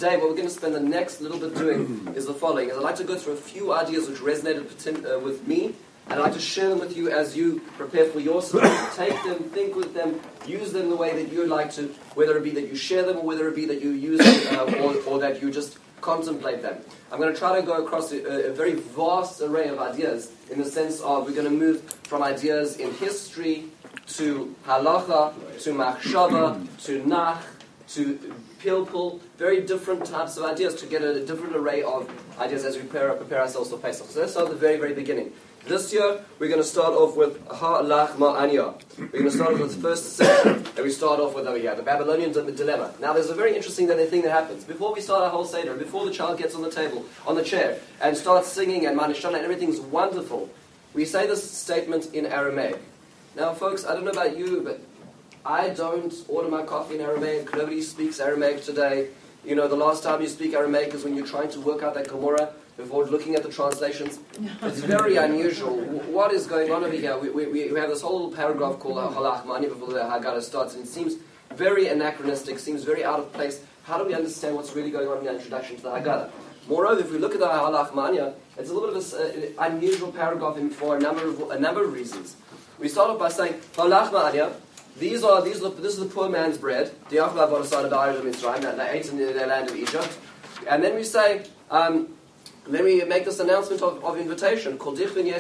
today what we're going to spend the next little bit doing is the following. Is I'd like to go through a few ideas which resonated with me, and I'd like to share them with you as you prepare for yourself. Take them, think with them, use them the way that you'd like to, whether it be that you share them or whether it be that you use them or that you just contemplate them. I'm going to try to go across a very vast array of ideas in the sense of we're going to move from ideas in history to halacha, to machshava, to nach, to pilpul, very different types of ideas to get a different array of ideas as we prepare ourselves for Pesach. So let's start at the very, very beginning. This year, we're going to start off with ha'alach ma'anya. We're going to start off with the first section that we start off with over here, the Babylonian dilemma. Now, there's a very interesting thing that happens. Before we start our whole Seder, before the child gets on the table, on the chair, and starts singing and manishana and everything's wonderful, we say this statement in Aramaic. Now, folks, I don't know about you, but I don't order my coffee in Aramaic. Nobody speaks Aramaic today. You know, the last time you speak Aramaic is when you're trying to work out that Gemara before looking at the translations. It's very unusual. What is going on over here? We have this whole little paragraph called Halach Mani before the Haggadah starts, and it seems very anachronistic, seems very out of place. How do we understand what's really going on in the introduction to the Haggadah? Moreover, if we look at the Halach Mania, it's a little bit of an unusual paragraph for a number of reasons. We start off by saying Halach Mania. This is the poor man's bread. They ate in the land of Egypt, and then we say. Then we make this announcement of invitation, that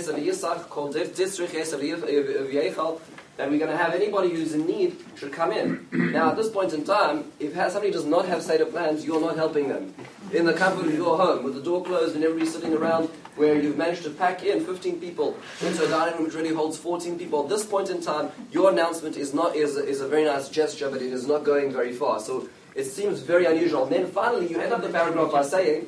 we're going to have anybody who's in need should come in. Now, at this point in time, if somebody does not have Seder plans, you're not helping them. In the comfort of your home, with the door closed and everybody sitting around, where you've managed to pack in 15 people into a dining room which really holds 14 people, at this point in time, your announcement is a very nice gesture, but it is not going very far. So it seems very unusual. And then finally, you end up the paragraph by saying,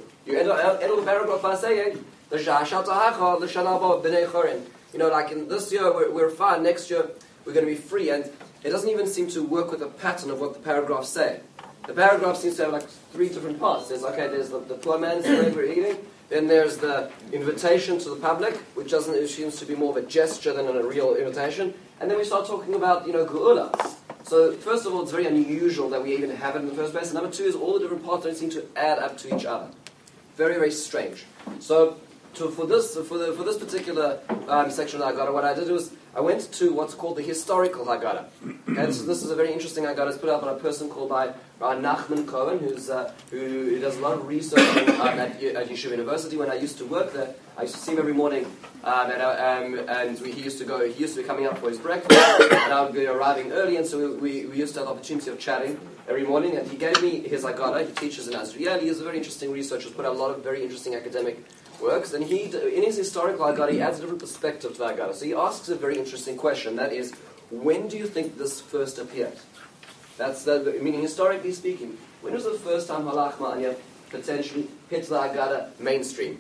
like in this year we're fine, next year we're going to be free, and it doesn't even seem to work with the pattern of what the paragraphs say. The paragraph seems to have like three different parts. There's the poor man's bread we're eating, then there's the invitation to the public, which seems to be more of a gesture than a real invitation, and then we start talking about, geula. So first of all, it's very unusual that we even have it in the first place, and number two is all the different parts don't seem to add up to each other. Very, very strange. So, for this particular section of the Haggadah, what I did was I went to what's called the historical Haggadah. Okay, so this is a very interesting Haggadah. It's put out by a person called by Nachman Cohen, who does a lot of research at Yeshiva University. When I used to work there, I used to see him every morning, he used to be coming up for his breakfast, and I would be arriving early, and so we used to have the opportunity of chatting every morning, and he gave me his Haggadah. He teaches in Azriel. He is a very interesting researcher. He's put out a lot of very interesting academic works, and in his historical Haggadah, he adds a different perspective to the Haggadah. So he asks a very interesting question, that is, when do you think this first appeared? Meaning, historically speaking, when was the first time Halach Ma'anya potentially hit the Haggadah mainstream?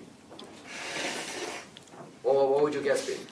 Or what would your guess be?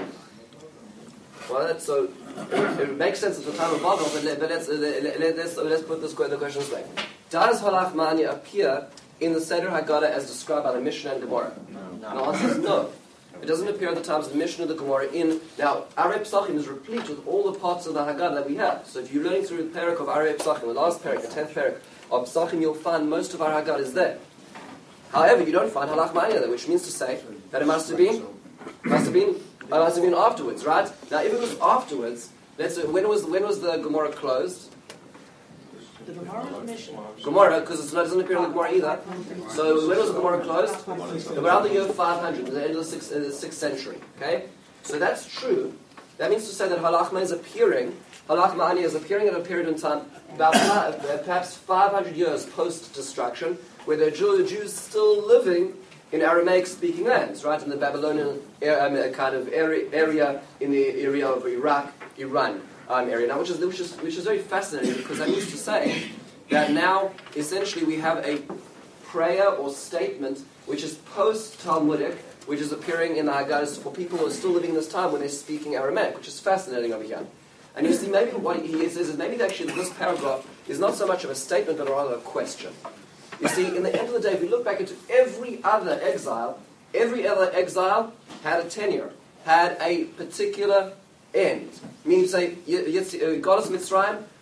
Well, it makes sense at the time of Babel, but let's put the question this way. Does Halach Ma'anya appear in the Seder Haggadah as described by the Mishnah and Gemara? No. The answer is no. It doesn't appear at the times of the Mishnah and the Gemara Now, Arei Pesachim is replete with all the parts of the Haggadah that we have. So if you're learning through the parak of Arei Pesachim, the last parak, the 10th parak of Pesachim, you'll find most of our Haggadah is there. However, you don't find Halach Ma'anya there, which means to say that it must have been afterwards, right? Now, if it was afterwards, when was the Gemara closed? The Gemara or Mishnah? Gemara, because it doesn't appear in the Gemara either. So when was the Gemara closed? Around the year 500, the end of the 6th century. Okay? So that's true. That means to say that Halach Ma'anya is appearing at a period in time, about perhaps 500 years post-destruction, where there are Jews still living in Aramaic-speaking lands, right? In the Babylonian kind of area, in the area of Iraq, Iran area. Now, which is very fascinating, because that means to say that now, essentially, we have a prayer or statement which is post-Talmudic, which is appearing in the Haggadahs for people who are still living in this time when they're speaking Aramaic, which is fascinating over here. And you see, maybe what he says is maybe actually this paragraph is not so much of a statement, but rather a question. You see, in the end of the day, if we look back into every other exile had a tenure, had a particular end. Meaning, say, Golos Mitzrayim,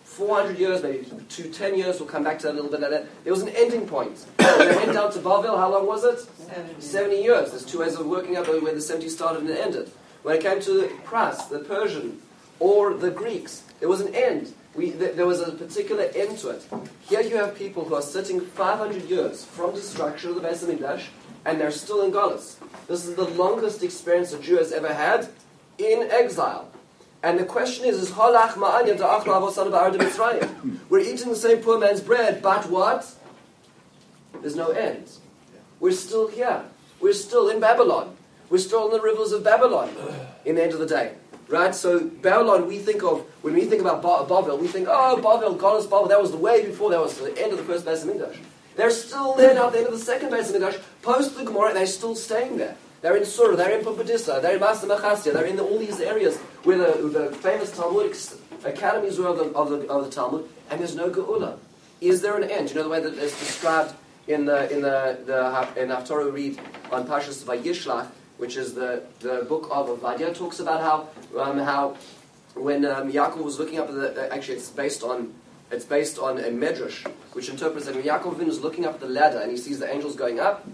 400 years, maybe 10 years, we'll come back to that a little bit later. There was an ending point. When they went down to Babel, how long was it? 70 years. There's two ways of working out where the 70 started and ended. When it came to the Pras, the Persian, or the Greeks, there was an end. There was a particular end to it. Here you have people who are sitting 500 years from destruction of the Beis HaMikdash, and they're still in Galus. This is the longest experience a Jew has ever had in exile. And the question is Halach ma'anya da'achla avosanu ba'ardim Mitzrayim. We're eating the same poor man's bread, but what? There's no end. We're still here. We're still in Babylon. We're still on the rivers of Babylon in the end of the day. Right? So Babylon, when we think about Babel, we think, oh, Babel, Galus, Babel, that was the way before, that was the end of the first Beis HaMikdash. They're still there now at the end of the second Beis HaMikdash, post the Gemara, and they're still staying there. They're in Surah, they're in Pumbedisa, they're in Masa Machasya, they're in all these areas where the famous Talmudic academies were of the Talmud, and there's no Geula. Is there an end? You know the way that it's described in Haftorah we read on Parshas Vayishlach, which is the book of Ovadia, talks about how when Yaakov was looking up at actually it's based on a medrash which interprets that when Yaakov was looking up the ladder and he sees the angels going up,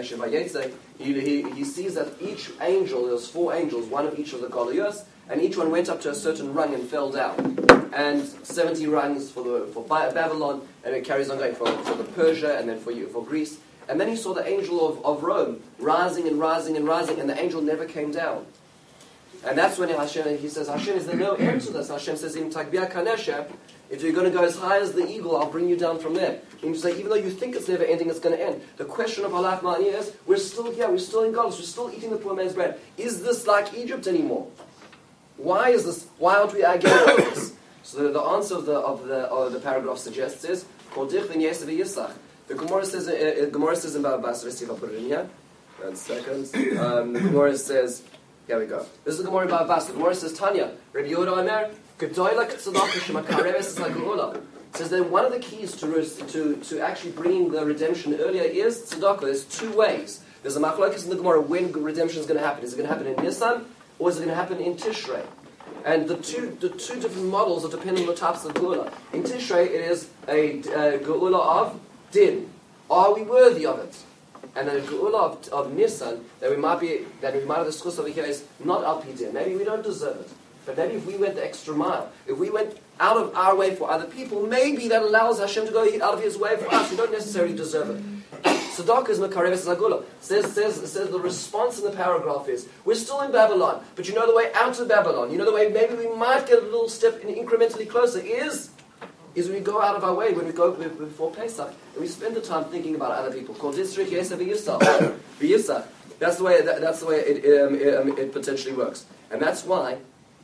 he sees that each angel, there's 4 angels, one of each of the Goliyos, and each one went up to a certain rung and fell down. And 70 rungs for Babylon, and it carries on going for the Persia, and then for Greece. And then he saw the angel of Rome rising and rising and rising, and the angel never came down. And that's when he says, Hashem, is there no end to this? Hashem says, if you're going to go as high as the eagle, I'll bring you down from there. And you say, even though you think it's never ending, it's going to end. The question of Halach Ma'ani is, we're still here, we're still in Galus, we're still eating the poor man's bread. Is this like Egypt anymore? Why is this? Why aren't we again like this? So the answer of the paragraph suggests is, the Gemara says in Baba Basra, see if I put it in here. 1 second. The Gemara says, here we go. This is the Gemara in Baba Basra. The Gemara says, Tanya, Rabbi Yehuda Omer, Gedoyla Tzedakah Shemakareves Lagula. It says that one of the keys to actually bringing the redemption earlier is tzedakah. There's 2 ways. There's a machlokes in the Gemara when redemption is going to happen. Is it going to happen in Nisan or is it going to happen in Tishrei? And the two different models are depending on the types of geula. In Tishrei, it is a geula of din. Are we worthy of it? And then a geula of Nisan that we might have discussed over here is not al pi din. Maybe we don't deserve it. But maybe if we went the extra mile, if we went out of our way for other people, maybe that allows Hashem to go out of His way for us. We don't necessarily deserve it. Tzedakah is mekareves zagula. Says the response in the paragraph is, we're still in Babylon, but you know the way out of Babylon, you know the way maybe we might get a little step incrementally closer is when we go out of our way, when we go before Pesach, and we spend the time thinking about other people. Called District Yesa v'Yisach. That's the way it potentially works. And that's why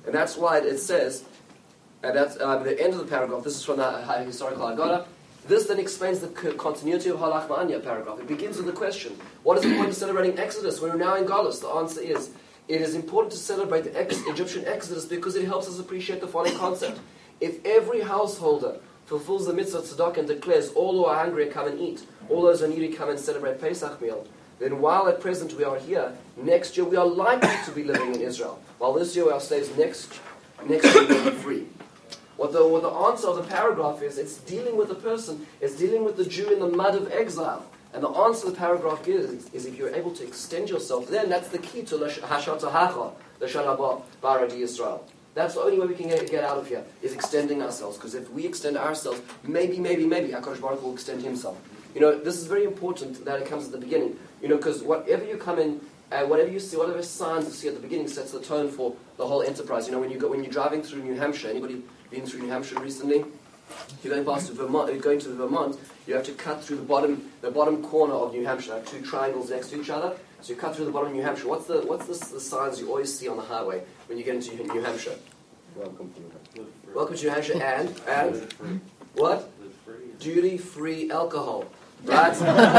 it says, and that's the end of the paragraph, this is from the historical Haggadah. This then explains the continuity of Halach Ma'anya paragraph. It begins with the question, what is the point of celebrating Exodus when we're now in Galus? The answer is, it is important to celebrate the Egyptian Exodus because it helps us appreciate the following concept. If every householder fulfills the mitzvah tzedakah and declares, all who are hungry come and eat, all those who are needy come and celebrate Pesach meal, then while at present we are here, next year we are likely to be living in Israel. While this year we are slaves, next year we will be free. What the answer of the paragraph is, it's dealing with the person, it's dealing with the Jew in the mud of exile. And the answer of the paragraph is if you're able to extend yourself, then that's the key to Hashata Hacha, the Shalabah Baradi Israel. That's the only way we can get out of here, is extending ourselves. Because if we extend ourselves, maybe, HaKadosh Baruch will extend Himself. You know, this is very important that it comes at the beginning. You know, because whatever you come in, whatever you see, whatever signs you see at the beginning sets the tone for the whole enterprise. You know, when you're driving through New Hampshire, anybody been through New Hampshire recently? You're going past going to Vermont, you have to cut through the bottom corner of New Hampshire. There are 2 triangles next to each other, so you cut through the bottom of New Hampshire. What's the signs you always see on the highway when you get into New Hampshire? Welcome to New Hampshire. Welcome to New Hampshire, and what? Duty-free alcohol. Right?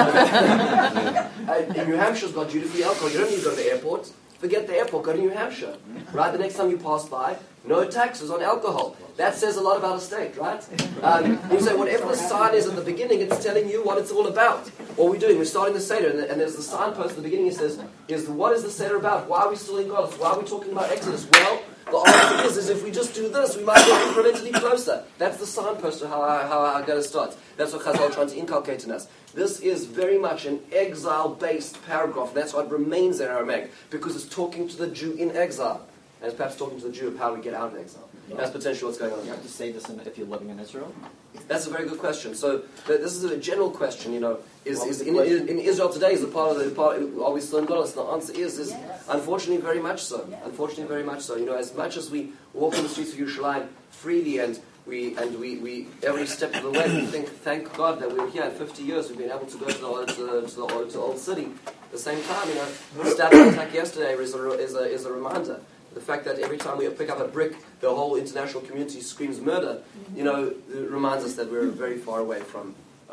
In New Hampshire's got duty-free alcohol. You don't need to go to the airport. Forget the airport, go to New Hampshire. Right? The next time you pass by, no taxes on alcohol. That says a lot about a state, right? You say whatever the sign is at the beginning, it's telling you what it's all about. What we're doing, we're starting the Seder, and there's the signpost at the beginning. It says, what is the Seder about? Why are we still in Galus? Why are we talking about Exodus? Well, The answer is if we just do this, we might get incrementally closer. That's the signpost of how our Haggadah starts. That's what Chazal are trying to inculcate in us. This is very much an exile-based paragraph. That's why it remains in Aramaic, because it's talking to the Jew in exile. And it's perhaps talking to the Jew of how we get out of exile. That's potentially what's going on. You have to say this if you're living in Israel? That's a very good question. So this is a general question, is in Israel today, is are we still in Golos? The answer is Yes. unfortunately very much so. Yes. Unfortunately very much so. As much as we walk in the streets of Yerushalayim freely and we every step of the way we think, thank God that we're here in 50 years, we've been able to go to the old city. At the same time, the stabbing attack yesterday is a reminder. The fact that every time we pick up a brick, the whole international community screams murder, it reminds us that we're very far away from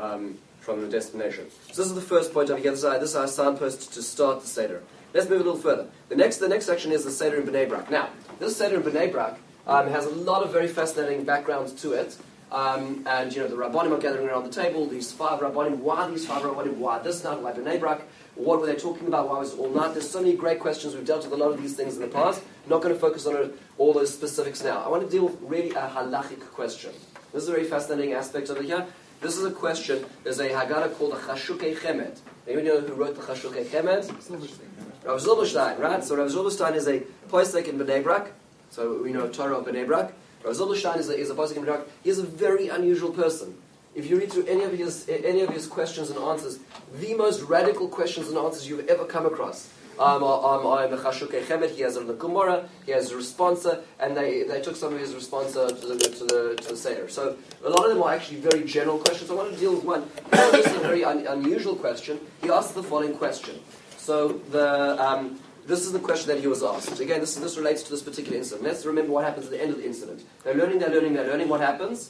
the destination. So this is the first point over here. This is our signpost to start the Seder. Let's move a little further. The next section is the Seder in Bnei Brak. Now, this Seder in Bnei Brak has a lot of very fascinating backgrounds to it. And the Rabbanim are gathering around the table, these 5 Rabbanim. Why these 5 Rabbanim? Why this night? Why Bnei Brak? What were they talking about? Why was it all night? There's so many great questions. We've dealt with a lot of these things in the past. I'm not going to focus on all those specifics now. I want to deal with really a halachic question. This is a very fascinating aspect over here. This is a question. There's a Haggadah called the Chashukei Chemed. Anyone know who wrote the Chashukei Chemed? Rav Zilberstein, right? So Rav Zilberstein is a posek in Bnei Brak. So we know Torah of Bnei Brak. Rav Zilberstein is a posek in Bnei Brak. He is a very unusual person. If you read through any of his questions and answers, the most radical questions and answers you've ever come across. I'm a Chashukei Chemed. He has a Gemara. He has a responsa, and they took some of his responsa to the Seder. So a lot of them are actually very general questions. I want to deal with one. This is a very unusual question. He asked the following question. So this is the question that he was asked. Again, this relates to this particular incident. Let's remember what happens at the end of the incident. They're learning. What happens?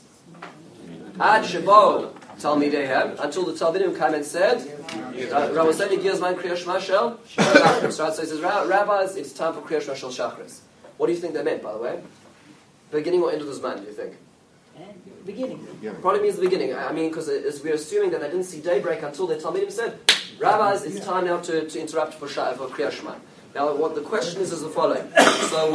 Ad Shebo Talmideihem, until the Talmidim came and said, Rabbi said, Giyazman Kriya Shema Shel Shachris. So he says, Rabbis, it's time for Kriya Shema Shel Shachris. What do you think they meant, by the way? Beginning or end of the Zman, do you think? Beginning. Probably means the beginning. I mean, because we're assuming that they didn't see daybreak until the Talmidim said, Rabbis, it's time now to interrupt for Kriya Shema. Now, what the question is the following. So,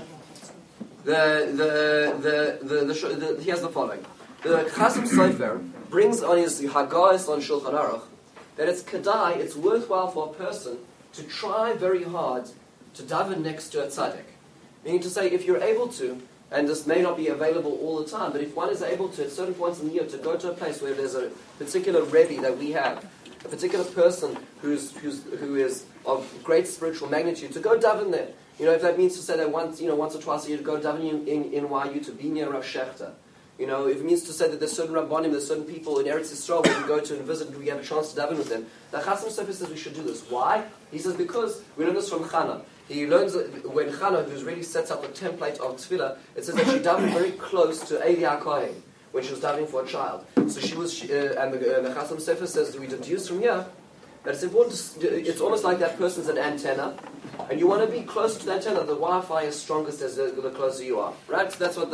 he has the following. The Chasam Sofer brings on his Haggahs on Shulchan Aruch that it's worthwhile for a person to try very hard to daven next to a tzaddik. Meaning to say, if you're able to, and this may not be available all the time, but if one is able to, at certain points in the year, to go to a place where there's a particular Rebbe that we have, a particular person who is of great spiritual magnitude, to go daven there. If that means to say that once or twice a year to go daven in YU to be near Rav Shechter. If it means to say that there's certain Rabbanim, there's certain people in Eretz Yisrael we can go to and visit and we have a chance to daven with them. The Chasam Sofer says we should do this. Why? He says because we learn this from Chana. He learns that when Chana, who's really sets up the template of Tefillah, it says that she davened very close to Eli HaKohen when she was davening for a child. So and the Chasam Sofer says that we deduce from here that it's important it's almost like that person's an antenna, and you want to be close to the antenna. The Wi-Fi is strongest as the closer you are, right? So that's what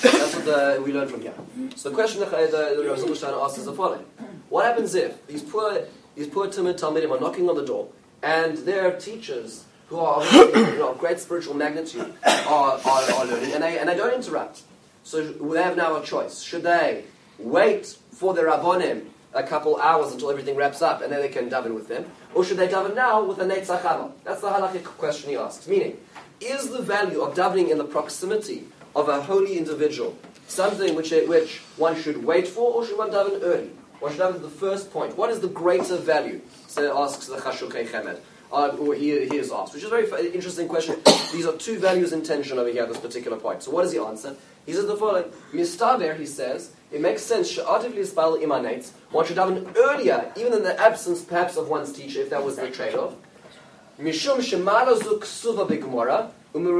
we learn from here. So the question that the Rav Zilberstein asks is the following: what happens if these poor timid Talmidim are knocking on the door, and their teachers, who are of great spiritual magnitude, are learning, and they don't interrupt? So they have now a choice: should they wait for their Rabbonim a couple hours until everything wraps up, and then they can daven with them, or should they daven now with a Neitzach Chama? That's the halachic question he asks. Meaning, is the value of davening in the proximity of a holy individual something which one should wait for, or should one daven early? One should daven at the first point. What is the greater value? So asks the Chashukei Chemed. Or he is asked, which is a very interesting question. These are two values in tension over here at this particular point. So what does he answer? He says the following: Mistaver, he says, it makes sense. She'ativ lispal imanates. One should daven earlier, even in the absence, perhaps, of one's teacher, if that was the trade-off. Mishum shemala zu ksuva b'gemara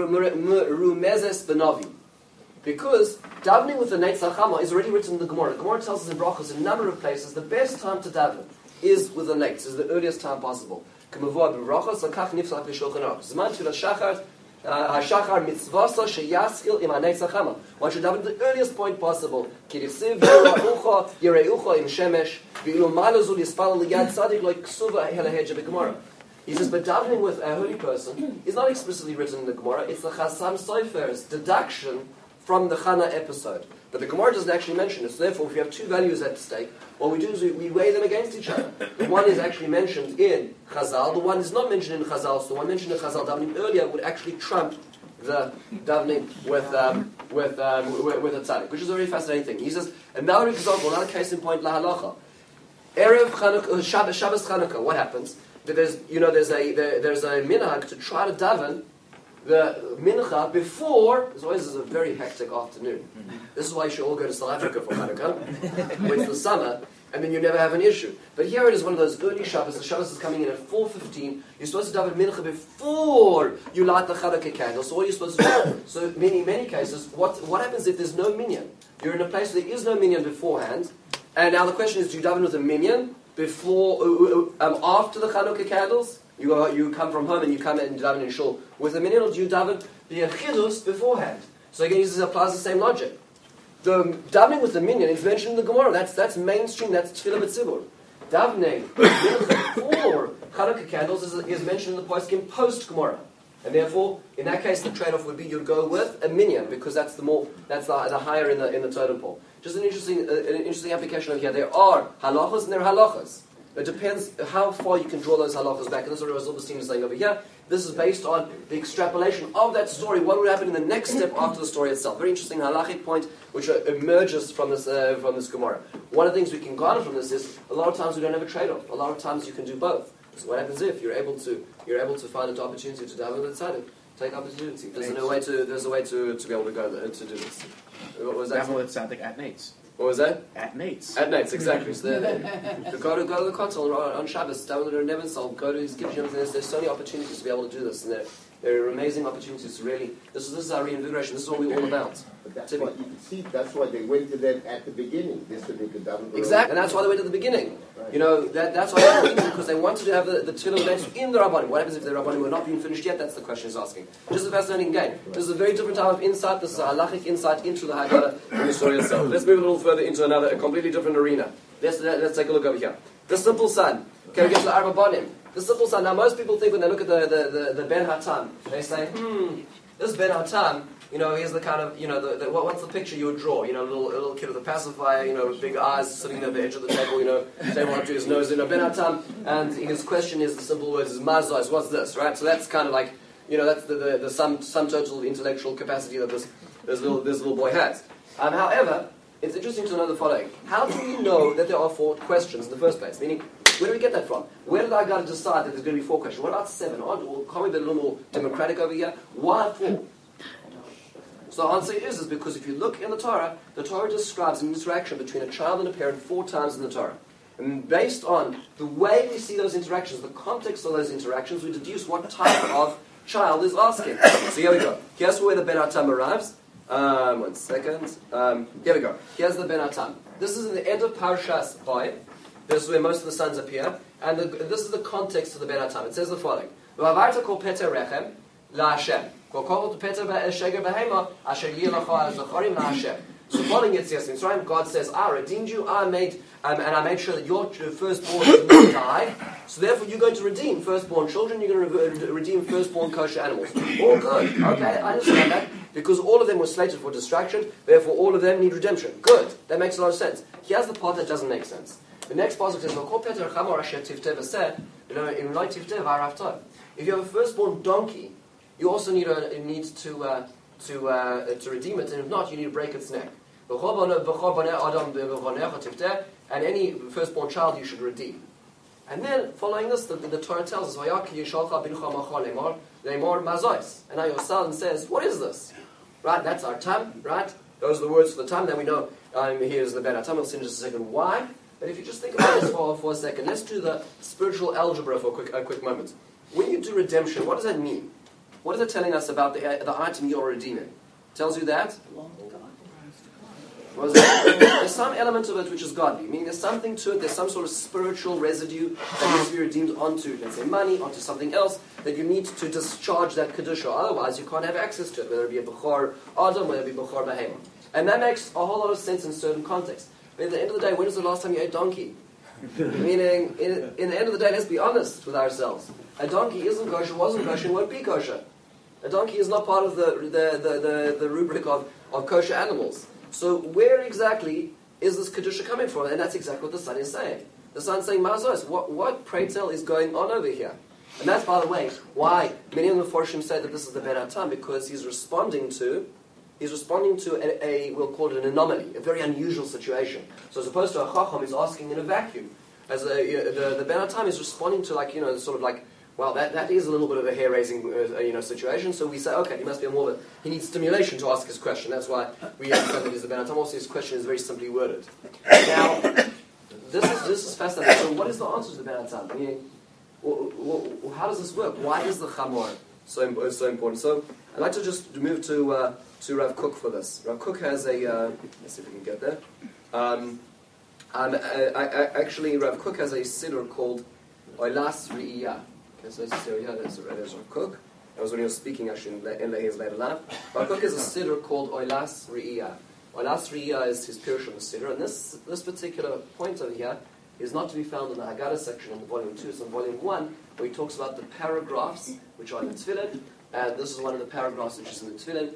u'merumezes b'navi. Because davening with the Neitzach Chama is already written in the Gemara. The Gemara tells us in Brachos, in a number of places, the best time to daven is with the Neitz, is the earliest time possible. K'mavua b'Brachos, l'kach nifsach b'Shulchan Aruch. Zman tefillah shachar, hashachar mitzvasa sheyaskil im ha-Neitzach Chama. One should daven at the earliest point possible. K'risiv yireucha im shemesh, v'ilu malazu lispal liyad tzadik lo ksuva helaheja b'Gemara. He says, but davening with a holy person is not explicitly written in the Gemara. It's the Chasam Sofer's deduction from the Chana episode. But the Gemara doesn't actually mention it. So therefore, if you have two values at stake, what we do is we weigh them against each other. The one is actually mentioned in Chazal. The one is not mentioned in Chazal. So the one mentioned in Chazal davening earlier would actually trump the davening with a tzaddik, which is a very fascinating thing. He says, another example, another case in point, la halacha. Erev Chanukah, Shabbos Chanukah, what happens? There's a minhag to try to daven the mincha before. There's always a very hectic afternoon. This is why you should all go to South Africa for Chanukah, when it's the summer, and then you never have an issue. But here it is one of those early Shabbos. The Shabbos is coming in at 4:15. You're supposed to daven mincha before you light the Chanukah candle. So what are you supposed to do? So many cases, what happens if there's no minyan? You're in a place where there is no minyan beforehand, and now the question is, do you daven with a minyan before, after the Chanukah candles? You come from home and you come and daven in shul with a minyan, or do you daven b'yechidus beforehand? So again, this applies the same logic. The davening with the minyan is mentioned in the Gemara. That's mainstream. That's tefillah b'tzibur. Davening before Chanukah candles is mentioned in the poskim post Gemara, and therefore, in that case, the trade-off would be you'd go with a minyan because that's the higher in the totem pole. Just an interesting application over here. There are halachas and there are halachas. It depends how far you can draw those halachas back. And this is what Rav Zilberstein is saying over here. This is based on the extrapolation of that story. What would happen in the next step after the story itself? Very interesting halachic point which emerges from this Gemara. One of the things we can garner from this is a lot of times we don't have a trade-off. A lot of times you can do both. So what happens if you're able to find an opportunity to daven with tzaddik? Take opportunity. There's a way to be able to go there, to do this. What was that? Daven with tzaddik at Nate's. What was that? At Nate's. At Nate's, exactly. So go to the Kotel on Shabbos, daven with Neven Sol, go to his kitchen. There's so many opportunities to be able to do this, and there are amazing opportunities to really. This is our reinvigoration. This is what we're all about. But that's why you can see. That's why they went to them at the beginning. This so they could daven. Exactly, and that's why they went to the beginning. Right. You know that's why they went because they wanted to have the tefillah events in the Rabbanim. What happens if the Rabbanim were not being finished yet? That's the question he's asking. Just a fascinating game. Right. This is a very different type of insight. This is a halachic insight into the Haggadah in the story itself. Let's move a little further into a completely different arena. Let's take a look over here. The simple son. Okay, we get to the Arba Banim. The simple son. Now, most people think when they look at the Ben Hatam, they say, this Ben Hatam, he's the kind of, what's the picture you would draw? A little kid with a pacifier, with big eyes, sitting at the edge of the table, table up to his nose, Ben Hatam, and his question is, the simple words is, Mazos, what's this, right? So that's kind of like, that's the sum total intellectual capacity that this little boy has. However, it's interesting to know the following. How do we know that there are 4 questions in the first place? Meaning, where do we get that from? Where did I got to decide that there's going to be 4 questions? What about 7? Or can't we be a little more democratic over here? Why 4? So the answer is because if you look in the Torah describes an interaction between a child and a parent 4 times in the Torah. And based on the way we see those interactions, the context of those interactions, we deduce what type of child is asking. So here we go. Here's where the Ben Hatam arrives. 1 second. Here we go. Here's the Ben Hatam. This is in the end of Parshas Boy. This is where most of the sons appear. And this is the context of the Ben Hatam. It says the following. V'avarta kol peter rechem la'Hashem. Kol kol peter sheger behema asher yi lacha zacharim la'Hashem. So following Yetzias Mitzrayim, God says, I redeemed you, I made sure that your firstborn did not die. So therefore you're going to redeem firstborn children, you're going to redeem firstborn kosher animals. All good. Okay, I understand that. Because all of them were slated for destruction, therefore all of them need redemption. Good. That makes a lot of sense. Here's the part that doesn't make sense. The next part says, if you have a firstborn donkey, you also need to redeem it, and if not, you need to break its neck. And any firstborn child you should redeem. And then, following this, the Torah tells us, and now your son says, what is this? Right, that's our tam, right? Those are the words for the tam. Then we know, here's the Ben Hatam. We'll see in just a second why. But if you just think about this for a second, let's do the spiritual algebra for a quick moment. When you do redemption, what does that mean? What is it telling us about the item you're redeeming? It tells you that? There's some element of it which is godly, meaning there's something to it, there's some sort of spiritual residue that needs to be redeemed onto, let's say money, onto something else, that you need to discharge that Kedusha, otherwise you can't have access to it, whether it be a Bechor Adam, whether it be Bechor Behema. And that makes a whole lot of sense in certain contexts. But at the end of the day, when was the last time you ate donkey? Meaning, in the end of the day, let's be honest with ourselves. a donkey isn't kosher, wasn't kosher, won't be kosher. A donkey is not part of the rubric of kosher animals. So where exactly is this kedusha coming from? And that's exactly what the son is saying. The son is saying, Mazos, what pray tell is going on over here? And that's, by the way, why many of the Meforshim say that this is the Ben Atam, because he's responding to a we'll call it an anomaly, a very unusual situation. So as opposed to a Chacham is asking in a vacuum, as the Ben Atam is responding to well, that is a little bit of a hair-raising situation. So we say, okay, he must be he needs stimulation to ask his question. That's why we understand that he's the Ben Atam. Also, his question is very simply worded. Now, this is fascinating. So what is the answer to the Ben Atam? I mean, how does this work? Why is the Chamor so important? So I'd like to just move to Rav Kook for this. Rav Kook has a, let's see if we can get there. Actually, Rav Kook has a siddur called Oilas Re'iyah. Okay, so there's Rav Kook. That was when he was speaking actually in his later life. Rav Kook has a siddur called Oilas Re'iyah. Oilas Re'iyah is his pirush on the siddur, and this particular point over here is not to be found in the Haggadah section in volume 2. It's in volume 1, where he talks about the paragraphs which are in the Tefillin, and this is one of the paragraphs which is in the Tefillin.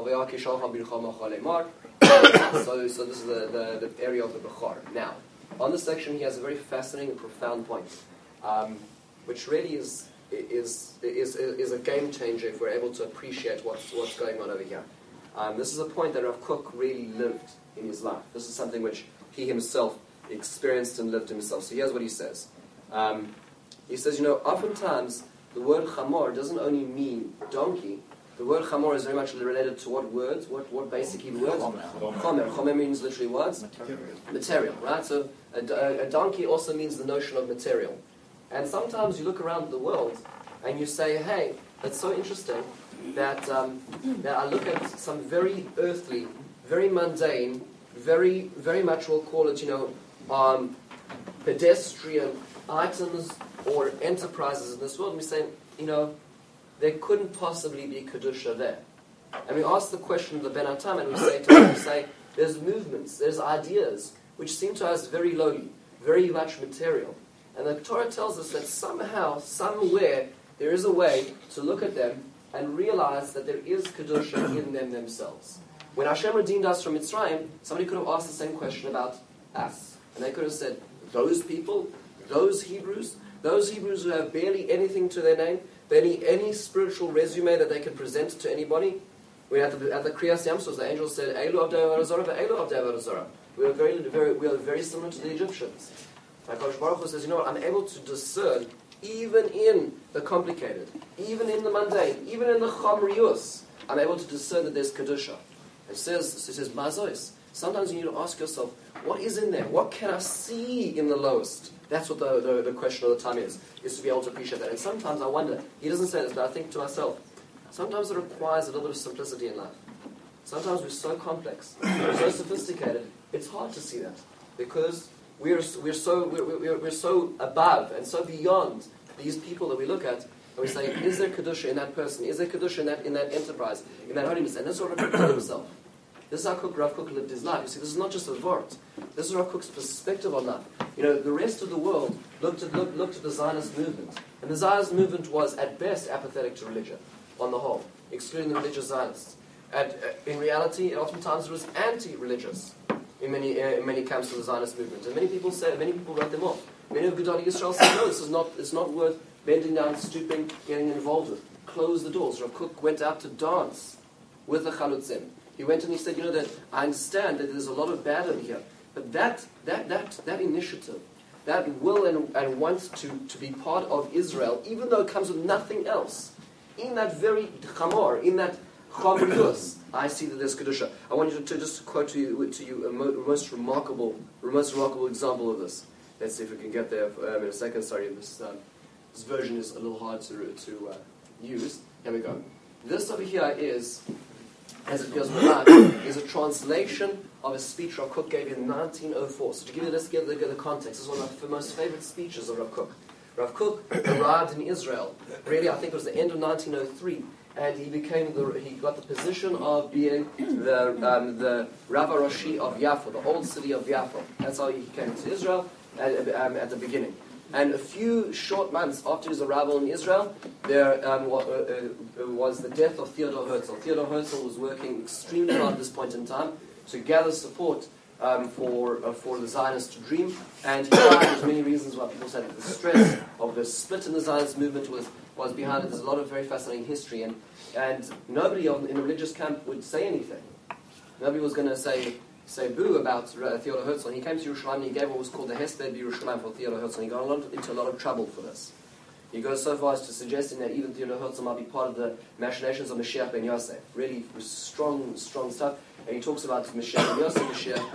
So this is the area of the Bechor. Now, on this section he has a very fascinating and profound point, which really is a game changer if we're able to appreciate what's going on over here. This is a point that Rav Kook really lived in his life. This is something which he himself experienced and lived himself. So here's what he says. He says, oftentimes the word chamor doesn't only mean donkey. The word chamor is very much related to what words? What basically words? Chomer. Chomer means literally words? Material, right? So a donkey also means the notion of material. And sometimes you look around the world and you say, hey, that's so interesting that I look at some very earthly, very mundane, very, very much we'll call it, pedestrian items or enterprises in this world, and we say, there couldn't possibly be Kedusha there. And we ask the question of the Ben Atam, and we say, there's movements, there's ideas, which seem to us very lowly, very much material. And the Torah tells us that somehow, somewhere, there is a way to look at them and realize that there is Kedusha in them themselves. When Hashem redeemed us from Mitzrayim, somebody could have asked the same question about us. And they could have said, those people, those Hebrews who have barely anything to their name, barely any spiritual resume that they can present to anybody. We at the Kriyas Yamsuf, the angel said, Eilu Abdei Avodah Zarah, Eilu Abdei Avodah Zarah. We are very similar to the Egyptians. HaKadosh Baruch Hu says, I'm able to discern even in the complicated, even in the mundane, even in the Chomrius, I'm able to discern that there's Kedusha. It says Mazois. Sometimes you need to ask yourself, what is in there? What can I see in the lowest? That's what the question of the time is to be able to appreciate that. And sometimes I wonder, he doesn't say this, but I think to myself, sometimes it requires a little bit of simplicity in life. Sometimes we're so complex, we're so sophisticated, it's hard to see that. Because we're so above and so beyond these people that we look at, and we say, is there Kedusha in that person? Is there Kedusha in that enterprise, in that holiness? And that's what Rav Kook did himself. This is how Rav Kook lived his life. You see, this is not just a vort. This is Rav Kook's perspective on life. The rest of the world looked at the Zionist movement. And the Zionist movement was, at best, apathetic to religion, on the whole, excluding the religious Zionists. And in reality, oftentimes it was anti-religious in many camps of the Zionist movement. And many people wrote them off. Many of Gedali Yisrael said, no, it's not worth bending down, stooping, getting involved with. Close the doors. Rav Kook went out to dance with the Chalutzim. He went and he said, that I understand that there's a lot of bad over here, but that initiative, that will and want to be part of Israel, even though it comes with nothing else, in that very chamor, in that chamrius, I see that there's Kedusha. I want you to just quote to you a most remarkable example of this. Let's see if we can get there in a second. Sorry, this version is a little hard to use. Here we go. This over here is, as it appears is a translation of a speech Rav Kook gave in 1904. So to give you the context, this is one of my most favorite speeches of Rav Kook. Rav Kook arrived in Israel, really I think it was the end of 1903, and he got the position of being the Rav Rashi of Yaffo, the old city of Yaffo. That's how he came to Israel at the beginning. And a few short months after his arrival in Israel, there was the death of Theodor Herzl. Theodor Herzl was working extremely hard at this point in time to gather support for the Zionist dream, and there's many reasons why people say that the stress of the split in the Zionist movement was behind it. There's a lot of very fascinating history, and nobody in the religious camp would say anything. Nobody was going to say boo about Theodor Herzl. He came to Yerushalayim and he gave what was called the Hesped Yerushalayim for Theodor Herzl. He got into a lot of trouble for this. He goes so far as to suggesting that even Theodor Herzl might be part of the machinations of Mashiach ben Yosef. Really strong stuff. And he talks about Mashiach ben Yosef, Mashiach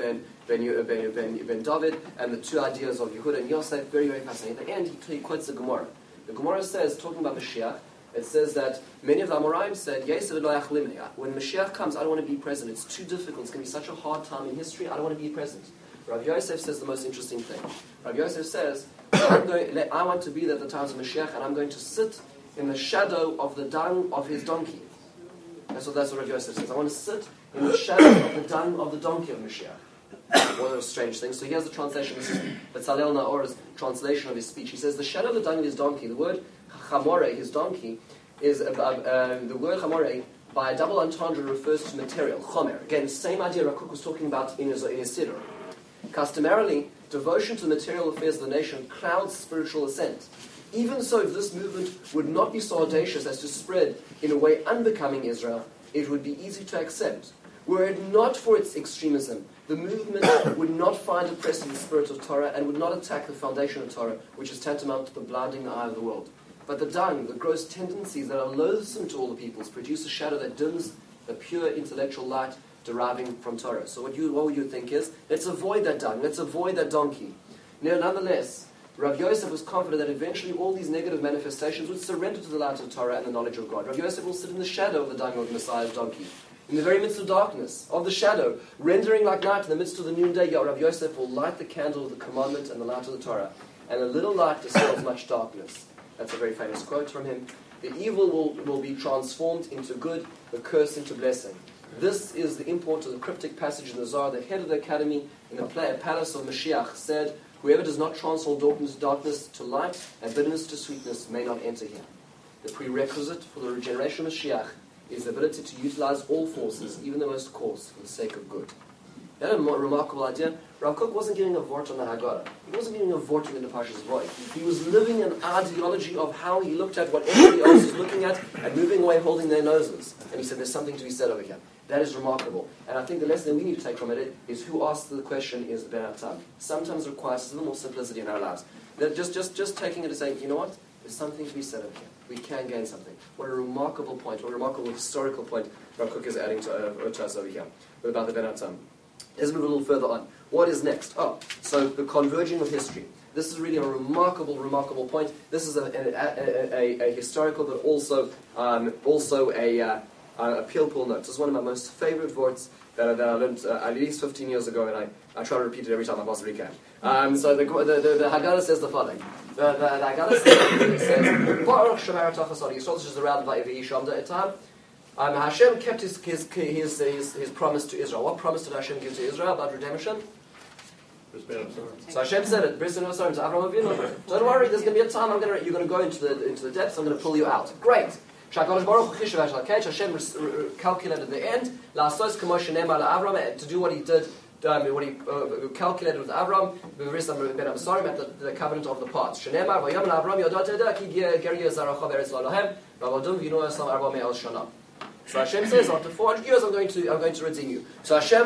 ben David, and the two ideas of Yehuda and Yosef. Very, very fascinating. At the end, he quotes the Gemara. The Gemara says, talking about Mashiach, it says that many of the Amoraim said, when Mashiach comes, I don't want to be present. It's too difficult. It's going to be such a hard time in history. I don't want to be present. Rav Yosef says the most interesting thing. Rav Yosef says, I want to be there at the times of Mashiach, and I'm going to sit in the shadow of the dung of his donkey. That's what Rav Yosef says. I want to sit in the shadow of the dung of the donkey of Mashiach. What a strange thing. So here's the translation. This is Betzalel Naor's translation of his speech. He says, the shadow of the dung of his donkey, the word chamore, his donkey, is the word chamore by a double entendre refers to material, chomer. Again, same idea Rav Kook was talking about in his Siddur. Customarily, devotion to the material affairs of the nation clouds spiritual ascent. Even so, if this movement would not be so audacious as to spread in a way unbecoming Israel, it would be easy to accept. Were it not for its extremism, the movement would not find a press in the spirit of Torah and would not attack the foundation of Torah, which is tantamount to the blinding eye of the world. But the dung, the gross tendencies that are loathsome to all the peoples, produce a shadow that dims the pure intellectual light deriving from Torah. So what would you think is, let's avoid that dung, let's avoid that donkey. Now, nonetheless, Rav Yosef was confident that eventually all these negative manifestations would surrender to the light of Torah and the knowledge of God. Rav Yosef will sit in the shadow of the dung of the Messiah's donkey, in the very midst of darkness, of the shadow, rendering like night in the midst of the noonday. Rav Yosef will light the candle of the commandment and the light of the Torah, and a little light dispels much darkness. That's a very famous quote from him. The evil will be transformed into good, the curse into blessing. This is the import of the cryptic passage in the Zohar. The head of the academy in the palace of Mashiach said, whoever does not transform darkness to light and bitterness to sweetness may not enter here. The prerequisite for the regeneration of Mashiach is the ability to utilize all forces, even the most coarse, for the sake of good. That's a remarkable idea. Rav Kook wasn't giving a vort on the Haggadah. He wasn't giving a vort in the Parshas Roy. He was living an ideology of how he looked at what everybody else was looking at and moving away holding their noses. And he said, there's something to be said over here. That is remarkable. And I think the lesson that we need to take from it is who asked the question is Ben Atam. Sometimes it requires a little more simplicity in our lives. That just taking it and saying, you know what? There's something to be said over here. We can gain something. What a remarkable point, what a remarkable historical point Rav Kook is adding to us over here about the Ben Atam. Let's move a little further on. What is next? So the converging of history. This is really a remarkable, remarkable point. This is a historical, but also a Pilpul note. This is one of my most favorite words that I learned at least 15 years ago, and I try to repeat it every time I possibly can. So the Haggadah says the following. The Haggadah says, Baruch Shemer Tachas Yisrael, which is around Vayivi Shamda at time. Hashem kept his promise to Israel. What promise did Hashem give to Israel about redemption? So Hashem said it, Bris Ben Asarim to Avraham Avinu. Don't worry, there's going to be a time you're going to go into the depths. I'm going to pull you out. Great. Hashem calculated the end. To do what he did, what he calculated with Avram, at the covenant of the parts. So Hashem says, after 400 years, I'm going to redeem you. So Hashem,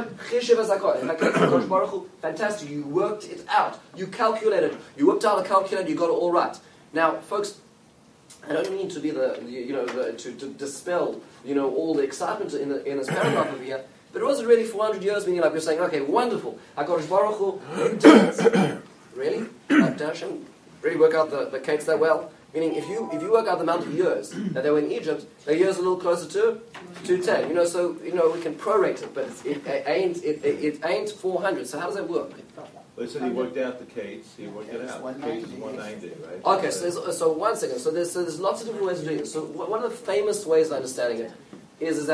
fantastic, you worked it out. You calculated. You whipped out the calculator. You got it all right. Now, folks, I don't mean to be to dispel all the excitement in this paragraph over here, but it wasn't really 400 years. Meaning, like we're saying, okay, wonderful. HaKadosh Baruch Hu, you did it. Really? Did Hashem really work out the cakes that well? Meaning, if you work out the amount of years that they were in Egypt, the years are a little closer to 210. So we can prorate it, but it ain't 400. So how does that work? Well, so he worked out the case. He worked it out. The case is 190, right? Okay, so 1 second. So there's lots of different ways of doing it. So one of the famous ways of understanding it is that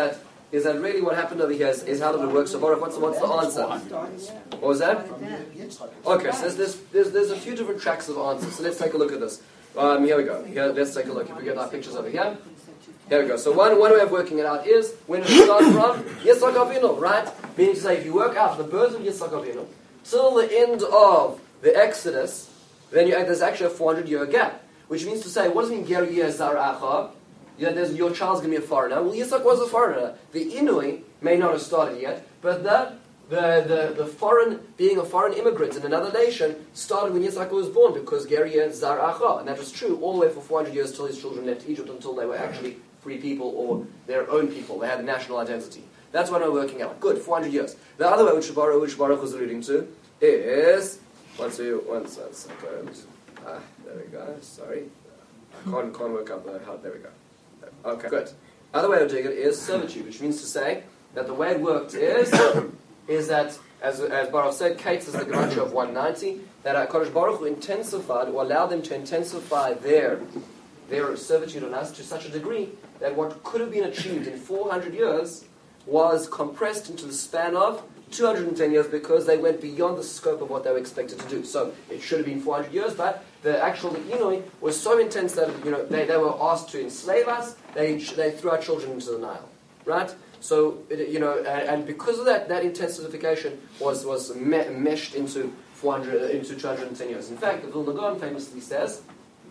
is that really what happened over here is how did it work? So Baruch, what's the answer? What was that? Okay, so there's a few different tracks of answers. So let's take a look at this. Here we go. Here, let's take a look. If we get our pictures over here. Here we go. So one way of working it out is when it starts from Yitzchak Avinu, right? Meaning to say, if you work out the birth of Yitzchak Avinu till the end of the Exodus, then there's actually a 400-year gap. Which means to say, what does it mean, Ger Yeh Zar'acha? Your child's going to be a foreigner. Well, Yitzchak was a foreigner. The Inui may not have started yet, but the foreign, being a foreign immigrant in another nation, started when Yitzchak was born, because Ger Yeh Zar'acha. And that was true all the way for 400 years till his children left Egypt, until they were actually free people or their own people. They had a national identity. That's what we're working out. Good, 400 years. The other way which Baruch was alluding to is... One second. There we go. Sorry. I can't work out there we go. Okay, good. Other way of doing it is servitude, which means to say that the way it worked is that, as Baruch said, Kates is the gematria of 190, that HaKadosh Baruch Hu intensified, or allowed them to intensify their servitude on us to such a degree that what could have been achieved in 400 years was compressed into the span of 210 years, because they went beyond the scope of what they were expected to do. So it should have been 400 years, but the Inui was so intense that they were asked to enslave us. They threw our children into the Nile, right? So and because of that intensification was meshed into 210 years. In fact, the Vilna Gaon famously says,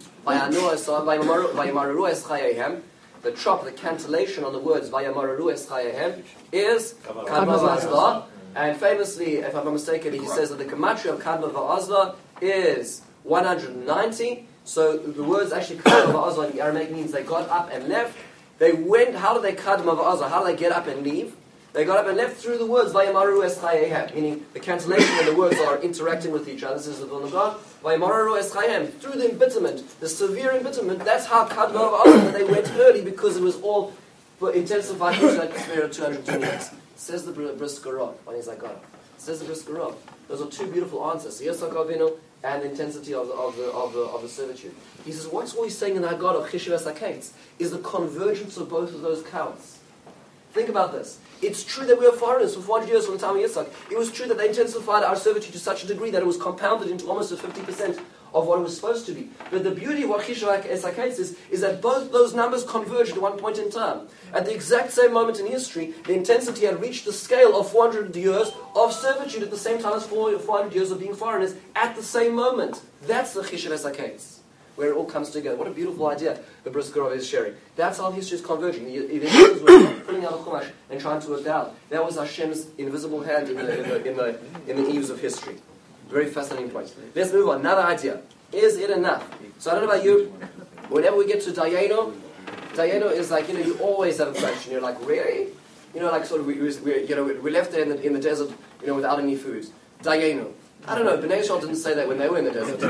the cantillation on the words Vayamaru es chayehem is Kadma v'Azla. And famously, if I'm not mistaken, he says that the gematria of Kadma v'Azla is 190. So the words actually Kadma v'Azla in Aramaic means they got up and left. They went, how did they Kadma v'Azla? How did they get up and leave? They got up and left through the words Vayamaru es chayehem, meaning the cantillation and the words are interacting with each other. This is the Vilna Gaon. Vayamaru es chayehem, through the embitterment, the severe embitterment. That's how Kadma v'Azla, they went early, because it was all intensified into that period of 210 years. Says the Brisker Rav, when he's like God. Says the Brisker Rav. Those are two beautiful answers. Yitzchak Avinu and the intensity of the servitude. He says, what's all he's saying in the Haggadah of Chishuv HaKates is the convergence of both of those counts. Think about this. It's true that we were foreigners for 400 years from the time of Yitzchak. It was true that they intensified our servitude to such a degree that it was compounded into almost a 50% of what it was supposed to be. But the beauty of what Chishuv HaKates is that both those numbers converged at one point in time. At the exact same moment in history, the intensity had reached the scale of 400 years of servitude at the same time as 400 years of being foreigners at the same moment. That's the Chishuv HaKates, where it all comes together. What a beautiful idea the Brisker Rav is sharing. That's how history is converging. The Egyptians were not pulling out the Chumash and trying to work it out. That was Hashem's invisible hand in the eaves of history. Very fascinating point. Let's move on. Another idea. Is it enough? So I don't know about you. Whenever we get to Dayenu is like, you always have a question. You're like, really? Like sort of we left there in the desert, without any food. Dayenu. I don't know. Bnei Yisrael didn't say that when they were in the desert.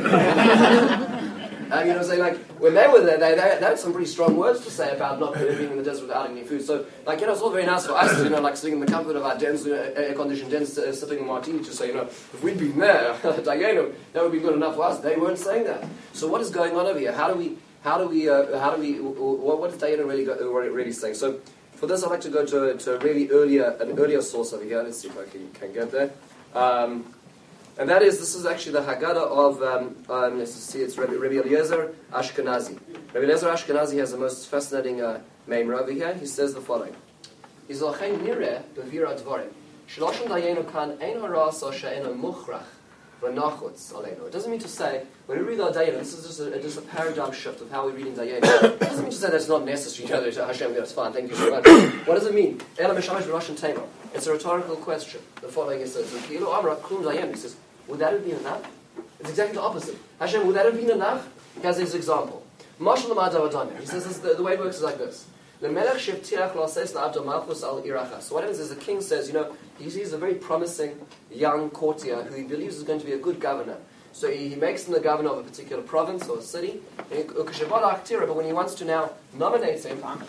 Like when they were there, they had some pretty strong words to say about not being in the desert without any food. So, it's all very nice for us, like sitting in the comfort of our dens, air-conditioned dens, sipping a martini, to say, if we'd been there, Dayenu, that would be good enough for us. They weren't saying that. So, what is going on over here? What is Dayenu really saying? So, for this, I'd like to go to an earlier source over here. Let's see if I can get there. And this is actually the Haggadah of, let's see, it's Rabbi Eliezer Ashkenazi. Rabbi Eliezer Ashkenazi has the most fascinating memra over here. He says the following. He says, it doesn't mean to say, when we read our Dayenu, this is just a paradigm shift of how we read in Dayenu. It doesn't mean to say that's not necessary. Hashem, that's fine, thank you so much. What does it mean? It's a rhetorical question. The following is, he says, would that have been enough? It's exactly the opposite. Hashem, would that have been enough? He has his example. He says the way it works is like this. So what happens is the king says, he sees a very promising young courtier who he believes is going to be a good governor. So he makes him the governor of a particular province or a city. But when he wants to now nominate him, he